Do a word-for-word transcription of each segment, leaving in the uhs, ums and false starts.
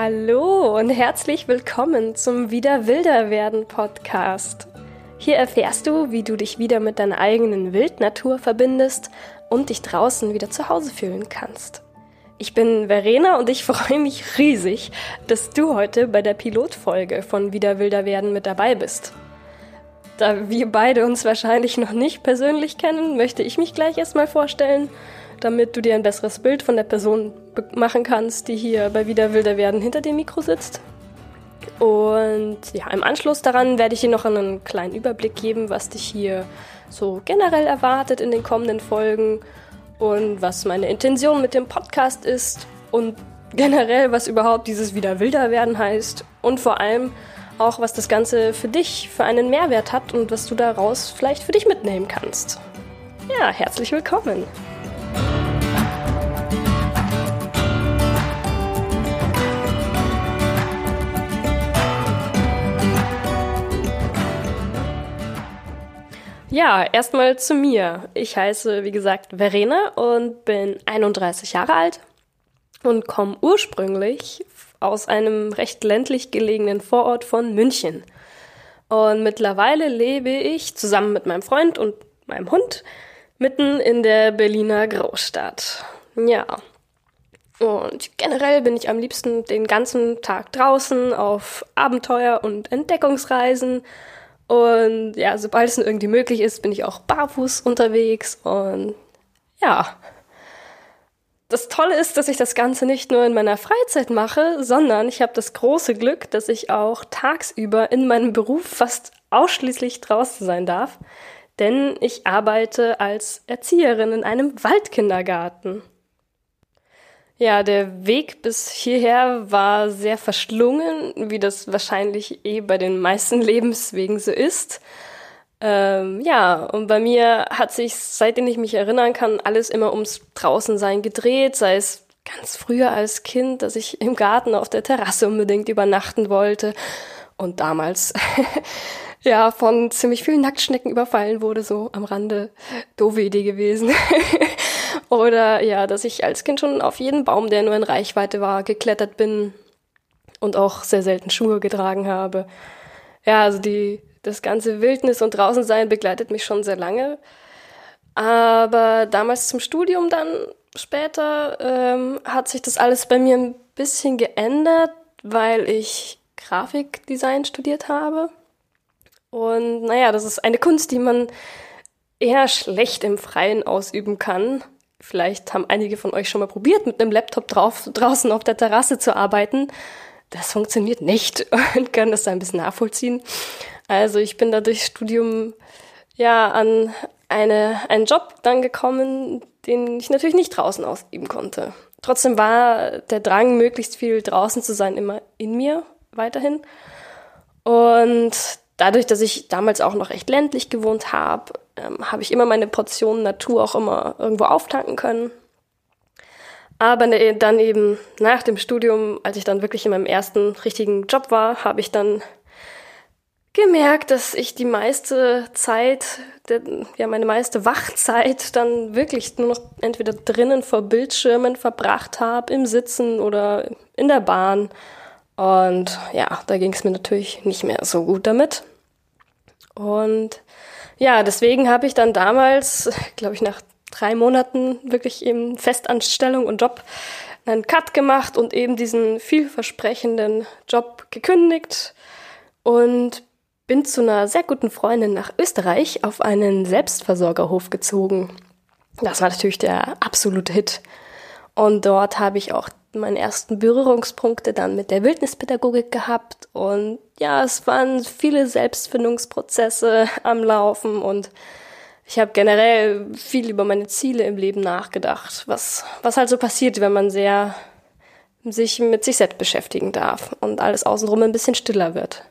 Hallo und herzlich willkommen zum Wieder wilder werden Podcast. Hier erfährst du, wie du dich wieder mit deiner eigenen Wildnatur verbindest und dich draußen wieder zu Hause fühlen kannst. Ich bin Verena und ich freue mich riesig, dass du heute bei der Pilotfolge von Wieder wilder werden mit dabei bist. Da wir beide uns wahrscheinlich noch nicht persönlich kennen, möchte ich mich gleich erstmal vorstellen, damit du dir ein besseres Bild von der Person machen kannst, die hier bei Wieder wilder werden hinter dem Mikro sitzt. Und ja, im Anschluss daran werde ich dir noch einen kleinen Überblick geben, was dich hier so generell erwartet in den kommenden Folgen und was meine Intention mit dem Podcast ist und generell, was überhaupt dieses Wieder wilder werden heißt und vor allem auch, was das Ganze für dich für einen Mehrwert hat und was du daraus vielleicht für dich mitnehmen kannst. Ja, herzlich willkommen! Ja, erstmal zu mir. Ich heiße, wie gesagt, Verena und bin einunddreißig Jahre alt und komme ursprünglich aus einem recht ländlich gelegenen Vorort von München. Und mittlerweile lebe ich zusammen mit meinem Freund und meinem Hund mitten in der Berliner Großstadt. Ja, und generell bin ich am liebsten den ganzen Tag draußen auf Abenteuer- und Entdeckungsreisen. Und ja, sobald es irgendwie möglich ist, bin ich auch barfuß unterwegs. Und ja, das Tolle ist, dass ich das Ganze nicht nur in meiner Freizeit mache, sondern ich habe das große Glück, dass ich auch tagsüber in meinem Beruf fast ausschließlich draußen sein darf. Denn ich arbeite als Erzieherin in einem Waldkindergarten. Ja, der Weg bis hierher war sehr verschlungen, wie das wahrscheinlich eh bei den meisten Lebenswegen so ist. Ähm, ja, und bei mir hat sich, seitdem ich mich erinnern kann, alles immer ums Draußensein gedreht, sei es ganz früher als Kind, dass ich im Garten auf der Terrasse unbedingt übernachten wollte und damals ja von ziemlich vielen Nacktschnecken überfallen wurde, so am Rande. Doofe Idee gewesen. Oder ja, dass ich als Kind schon auf jeden Baum, der nur in Reichweite war, geklettert bin und auch sehr selten Schuhe getragen habe. Ja, also die, das ganze Wildnis- und Draußensein begleitet mich schon sehr lange. Aber damals zum Studium dann später ähm, hat sich das alles bei mir ein bisschen geändert, weil ich Grafikdesign studiert habe. Und naja, das ist eine Kunst, die man eher schlecht im Freien ausüben kann. Vielleicht haben einige von euch schon mal probiert, mit einem Laptop drauf, draußen auf der Terrasse zu arbeiten. Das funktioniert nicht und können das da ein bisschen nachvollziehen. Also ich bin da durchs Studium ja an eine, einen Job dann gekommen, den ich natürlich nicht draußen ausüben konnte. Trotzdem war der Drang, möglichst viel draußen zu sein, immer in mir weiterhin. Und dadurch, dass ich damals auch noch echt ländlich gewohnt habe, ähm, habe ich immer meine Portion Natur auch immer irgendwo auftanken können. Aber ne, dann eben nach dem Studium, als ich dann wirklich in meinem ersten richtigen Job war, habe ich dann gemerkt, dass ich die meiste Zeit, der, ja meine meiste Wachzeit dann wirklich nur noch entweder drinnen vor Bildschirmen verbracht habe, im Sitzen oder in der Bahn. Und ja, da ging es mir natürlich nicht mehr so gut damit. Und ja, deswegen habe ich dann damals, glaube ich, nach drei Monaten wirklich eben Festanstellung und Job einen Cut gemacht und eben diesen vielversprechenden Job gekündigt und bin zu einer sehr guten Freundin nach Österreich auf einen Selbstversorgerhof gezogen. Das war natürlich der absolute Hit. Und dort habe ich auch meine ersten Berührungspunkte dann mit der Wildnispädagogik gehabt und ja, es waren viele Selbstfindungsprozesse am Laufen und ich habe generell viel über meine Ziele im Leben nachgedacht, was, was halt so passiert, wenn man sehr sich mit sich selbst beschäftigen darf und alles außenrum ein bisschen stiller wird.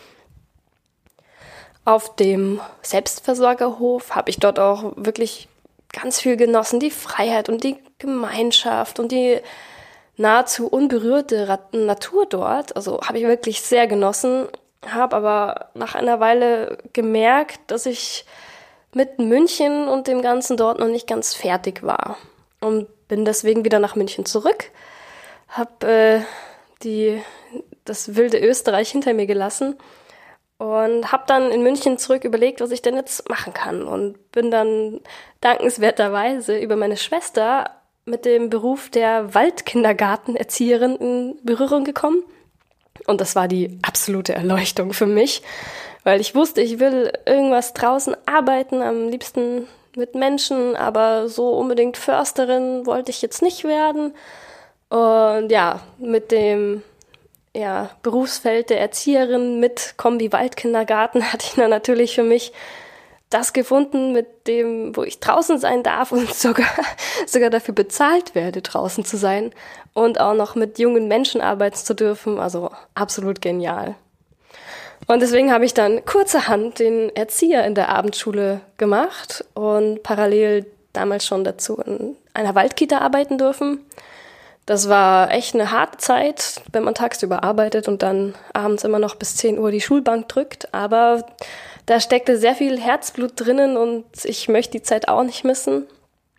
Auf dem Selbstversorgerhof habe ich dort auch wirklich ganz viel genossen, die Freiheit und die Gemeinschaft und die nahezu unberührte Natur dort. Also habe ich wirklich sehr genossen, habe aber nach einer Weile gemerkt, dass ich mit München und dem Ganzen dort noch nicht ganz fertig war und bin deswegen wieder nach München zurück, habe äh, die, das wilde Österreich hinter mir gelassen und habe dann in München zurück überlegt, was ich denn jetzt machen kann und bin dann dankenswerterweise über meine Schwester mit dem Beruf der Waldkindergartenerzieherin in Berührung gekommen. Und das war die absolute Erleuchtung für mich, weil ich wusste, ich will irgendwas draußen arbeiten, am liebsten mit Menschen, aber so unbedingt Försterin wollte ich jetzt nicht werden. Und ja, mit dem ja, Berufsfeld der Erzieherin mit Kombi Waldkindergarten hatte ich dann natürlich für mich das gefunden, mit dem, wo ich draußen sein darf und sogar, sogar dafür bezahlt werde, draußen zu sein und auch noch mit jungen Menschen arbeiten zu dürfen. Also absolut genial. Und deswegen habe ich dann kurzerhand den Erzieher in der Abendschule gemacht und parallel damals schon dazu in einer Waldkita arbeiten dürfen. Das war echt eine harte Zeit, wenn man tagsüber arbeitet und dann abends immer noch bis zehn Uhr die Schulbank drückt. Aber da steckte sehr viel Herzblut drinnen und ich möchte die Zeit auch nicht missen.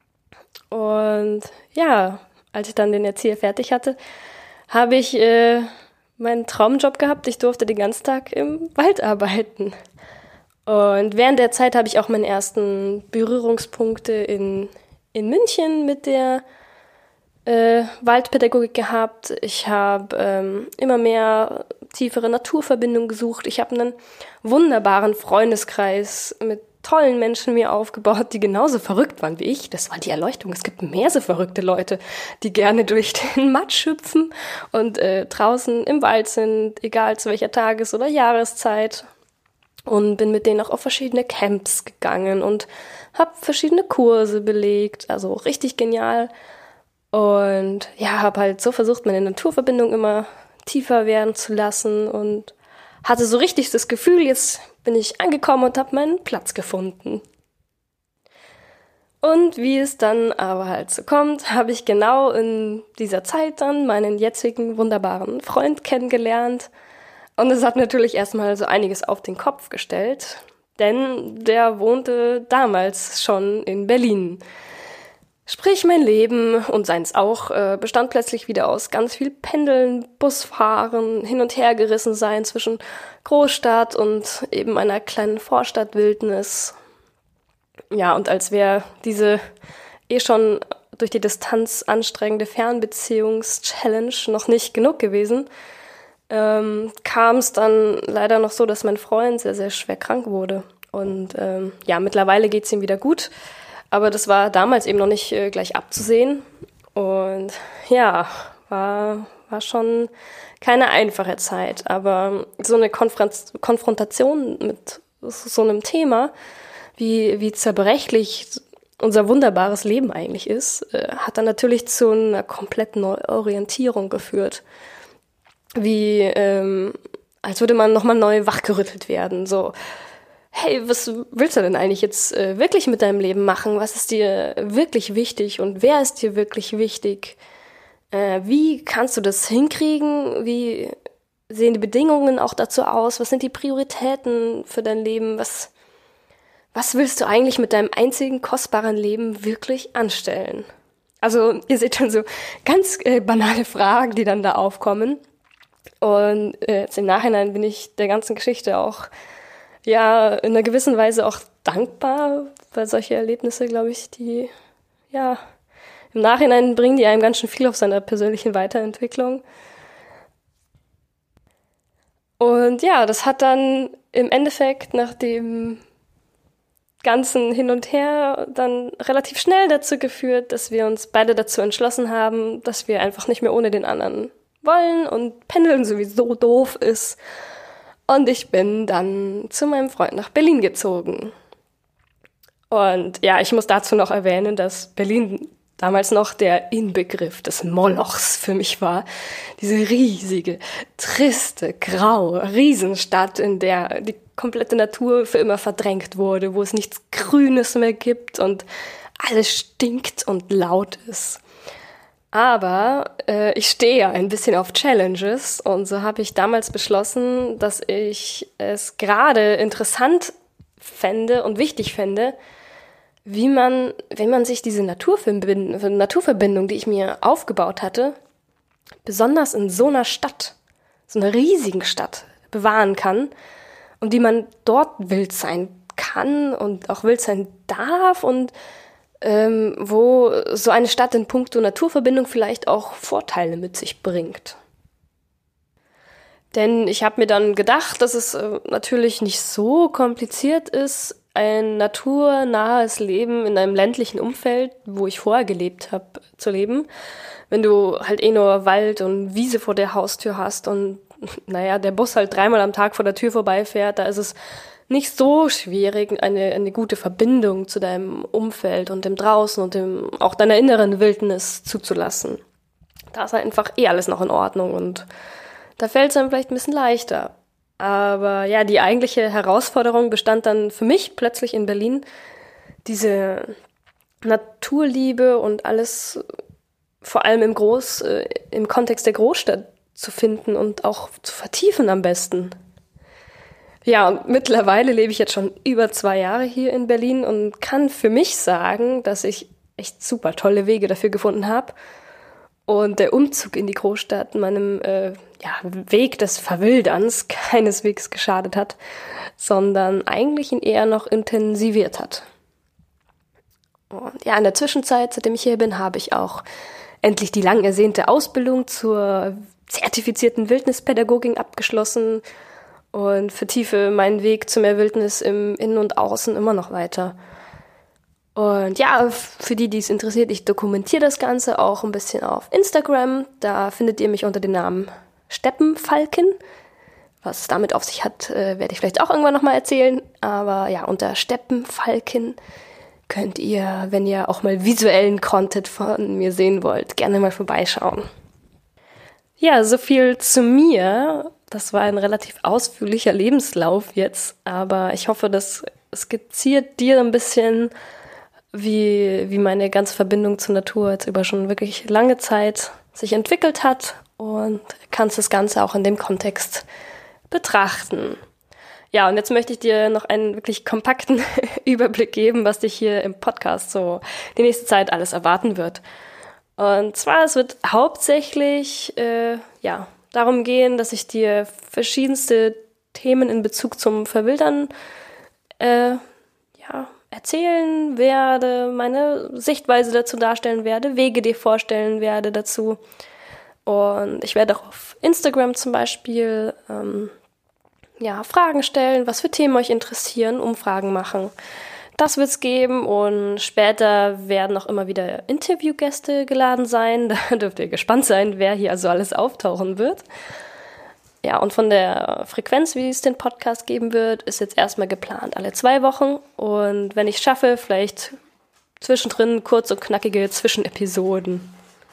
Und ja, als ich dann den Erzieher fertig hatte, habe ich äh, meinen Traumjob gehabt. Ich durfte den ganzen Tag im Wald arbeiten. Und während der Zeit habe ich auch meine ersten Berührungspunkte in, in München mit der äh, Waldpädagogik gehabt. Ich habe ähm, immer mehr tiefere Naturverbindungen gesucht. Ich habe einen wunderbaren Freundeskreis mit tollen Menschen mir aufgebaut, die genauso verrückt waren wie ich. Das war die Erleuchtung. Es gibt mehr so verrückte Leute, die gerne durch den Matsch hüpfen und äh, draußen im Wald sind, egal zu welcher Tages- oder Jahreszeit. Und bin mit denen auch auf verschiedene Camps gegangen und habe verschiedene Kurse belegt. Also richtig genial. Und ja, habe halt so versucht, meine Naturverbindung immer tiefer werden zu lassen und hatte so richtig das Gefühl, jetzt bin ich angekommen und habe meinen Platz gefunden. Und wie es dann aber halt so kommt, habe ich genau in dieser Zeit dann meinen jetzigen wunderbaren Freund kennengelernt. Und es hat natürlich erstmal so einiges auf den Kopf gestellt, denn der wohnte damals schon in Berlin. Sprich, mein Leben und seins auch äh, bestand plötzlich wieder aus ganz viel Pendeln, Busfahren, hin und her gerissen sein zwischen Großstadt und eben einer kleinen Vorstadtwildnis. Ja, und als wäre diese eh schon durch die Distanz anstrengende Fernbeziehungs-Challenge noch nicht genug gewesen, ähm, kam es dann leider noch so, dass mein Freund sehr, sehr schwer krank wurde. Und ähm, ja, mittlerweile geht's ihm wieder gut. Aber das war damals eben noch nicht äh, gleich abzusehen. Und ja, war, war schon keine einfache Zeit. Aber so eine Konfront- Konfrontation mit so einem Thema, wie, wie zerbrechlich unser wunderbares Leben eigentlich ist, äh, hat dann natürlich zu einer kompletten Neuorientierung geführt. Wie, ähm, als würde man nochmal neu wachgerüttelt werden, so. Hey, was willst du denn eigentlich jetzt äh, wirklich mit deinem Leben machen? Was ist dir wirklich wichtig und wer ist dir wirklich wichtig? Äh, wie kannst du das hinkriegen? Wie sehen die Bedingungen auch dazu aus? Was sind die Prioritäten für dein Leben? Was, was willst du eigentlich mit deinem einzigen kostbaren Leben wirklich anstellen? Also ihr seht schon so ganz äh, banale Fragen, die dann da aufkommen. Und äh, jetzt im Nachhinein bin ich der ganzen Geschichte auch ja, in einer gewissen Weise auch dankbar, weil solche Erlebnisse, glaube ich, die, ja, im Nachhinein bringen die einem ganz schön viel auf seiner persönlichen Weiterentwicklung. Und ja, das hat dann im Endeffekt nach dem ganzen Hin und Her dann relativ schnell dazu geführt, dass wir uns beide dazu entschlossen haben, dass wir einfach nicht mehr ohne den anderen wollen und Pendeln sowieso doof ist. Und ich bin dann zu meinem Freund nach Berlin gezogen. Und ja, ich muss dazu noch erwähnen, dass Berlin damals noch der Inbegriff des Molochs für mich war. Diese riesige, triste, graue Riesenstadt, in der die komplette Natur für immer verdrängt wurde, wo es nichts Grünes mehr gibt und alles stinkt und laut ist. Aber äh, ich stehe ja ein bisschen auf Challenges und so habe ich damals beschlossen, dass ich es gerade interessant fände und wichtig fände, wie man, wenn man sich diese Naturverbindung, Naturverbindung, die ich mir aufgebaut hatte, besonders in so einer Stadt, so einer riesigen Stadt, bewahren kann und wie man dort wild sein kann und auch wild sein darf und ähm, wo so eine Stadt in puncto Naturverbindung vielleicht auch Vorteile mit sich bringt. Denn ich habe mir dann gedacht, dass es äh, natürlich nicht so kompliziert ist, ein naturnahes Leben in einem ländlichen Umfeld, wo ich vorher gelebt habe, zu leben. Wenn du halt eh nur Wald und Wiese vor der Haustür hast und naja, der Bus halt dreimal am Tag vor der Tür vorbeifährt, da ist es nicht so schwierig, eine, eine gute Verbindung zu deinem Umfeld und dem Draußen und dem, auch deiner inneren Wildnis zuzulassen. Da ist halt einfach eh alles noch in Ordnung und da fällt es einem vielleicht ein bisschen leichter. Aber ja, die eigentliche Herausforderung bestand dann für mich plötzlich in Berlin, diese Naturliebe und alles vor allem im Groß, äh, im Kontext der Großstadt zu finden und auch zu vertiefen am besten. Ja, und mittlerweile lebe ich jetzt schon über zwei Jahre hier in Berlin und kann für mich sagen, dass ich echt super tolle Wege dafür gefunden habe. Und der Umzug in die Großstadt meinem äh, ja, Weg des Verwilderns keineswegs geschadet hat, sondern eigentlich ihn eher noch intensiviert hat. Und ja, in der Zwischenzeit, seitdem ich hier bin, habe ich auch endlich die lang ersehnte Ausbildung zur zertifizierten Wildnispädagogin abgeschlossen und vertiefe meinen Weg zu mehr Wildnis im Innen und Außen immer noch weiter. Und ja, für die, die es interessiert, ich dokumentiere das Ganze auch ein bisschen auf Instagram. Da findet ihr mich unter dem Namen Steppenfalken. Was es damit auf sich hat, äh, werde ich vielleicht auch irgendwann nochmal erzählen. Aber ja, unter Steppenfalken könnt ihr, wenn ihr auch mal visuellen Content von mir sehen wollt, gerne mal vorbeischauen. Ja, so viel zu mir. Das war ein relativ ausführlicher Lebenslauf jetzt. Aber ich hoffe, das skizziert dir ein bisschen, wie, wie meine ganze Verbindung zur Natur jetzt über schon wirklich lange Zeit sich entwickelt hat und kannst das Ganze auch in dem Kontext betrachten. Ja, und jetzt möchte ich dir noch einen wirklich kompakten Überblick geben, was dich hier im Podcast so die nächste Zeit alles erwarten wird. Und zwar, es wird hauptsächlich äh, ja, darum gehen, dass ich dir verschiedenste Themen in Bezug zum Verwildern äh, ja, erzählen werde, meine Sichtweise dazu darstellen werde, Wege dir vorstellen werde dazu. Und ich werde auch auf Instagram zum Beispiel ähm, ja, Fragen stellen, was für Themen euch interessieren, Umfragen machen. Das wird es geben und später werden auch immer wieder Interviewgäste geladen sein. Da dürft ihr gespannt sein, wer hier also alles auftauchen wird. Ja, und von der Frequenz, wie es den Podcast geben wird, ist jetzt erstmal geplant alle zwei Wochen. Und wenn ich es schaffe, vielleicht zwischendrin kurz und knackige Zwischenepisoden.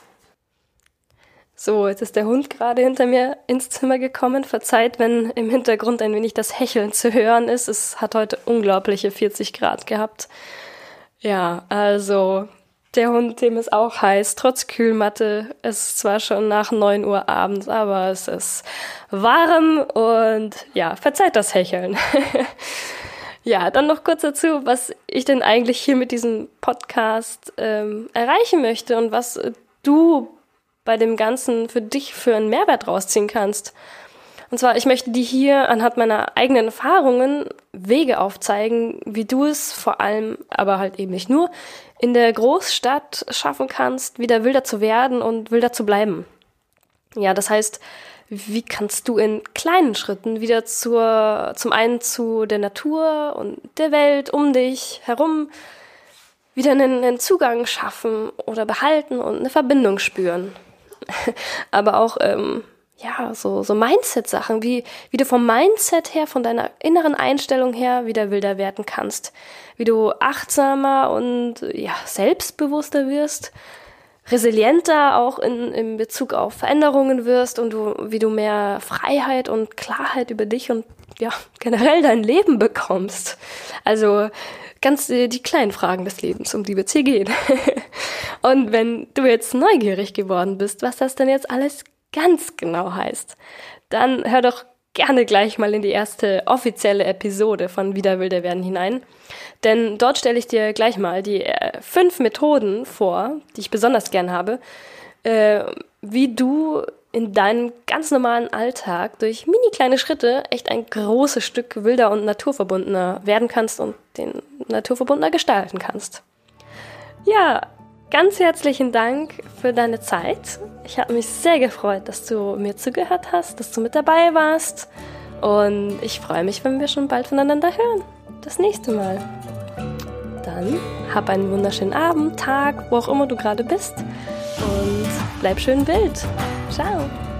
So, jetzt ist der Hund gerade hinter mir ins Zimmer gekommen. Verzeiht, wenn im Hintergrund ein wenig das Hecheln zu hören ist. Es hat heute unglaubliche vierzig Grad gehabt. Ja, also der Hund, dem ist auch heiß, trotz Kühlmatte. Es ist zwar schon nach neun Uhr abends, aber es ist warm und ja, verzeiht das Hecheln. Ja, dann noch kurz dazu, was ich denn eigentlich hier mit diesem Podcast ähm, erreichen möchte und was du bei dem Ganzen für dich für einen Mehrwert rausziehen kannst. Und zwar, ich möchte dir hier anhand meiner eigenen Erfahrungen Wege aufzeigen, wie du es vor allem, aber halt eben nicht nur, in der Großstadt schaffen kannst, wieder wilder zu werden und wilder zu bleiben. Ja, das heißt, wie kannst du in kleinen Schritten wieder zur, zum einen zu der Natur und der Welt um dich herum wieder einen, einen Zugang schaffen oder behalten und eine Verbindung spüren. Aber auch ähm, ja so so Mindset-Sachen, wie wie du vom Mindset her, von deiner inneren Einstellung her wieder wilder werden kannst, wie du achtsamer und ja selbstbewusster wirst, resilienter auch in in Bezug auf Veränderungen wirst und du wie du mehr Freiheit und Klarheit über dich und ja generell dein Leben bekommst. Also ganz äh, die kleinen Fragen des Lebens, um die wird es hier gehen. Und wenn du jetzt neugierig geworden bist, was das denn jetzt alles ganz genau heißt, dann hör doch gerne gleich mal in die erste offizielle Episode von Wieder wilder werden hinein. Denn dort stelle ich dir gleich mal die äh, fünf Methoden vor, die ich besonders gern habe, äh, wie du in deinem ganz normalen Alltag durch mini kleine Schritte echt ein großes Stück wilder und naturverbundener werden kannst und den naturverbundener gestalten kannst. Ja, ganz herzlichen Dank für deine Zeit. Ich habe mich sehr gefreut, dass du mir zugehört hast, dass du mit dabei warst. Und ich freue mich, wenn wir schon bald voneinander hören. Das nächste Mal. Dann hab einen wunderschönen Abend, Tag, wo auch immer du gerade bist. Und bleib schön wild. Ciao.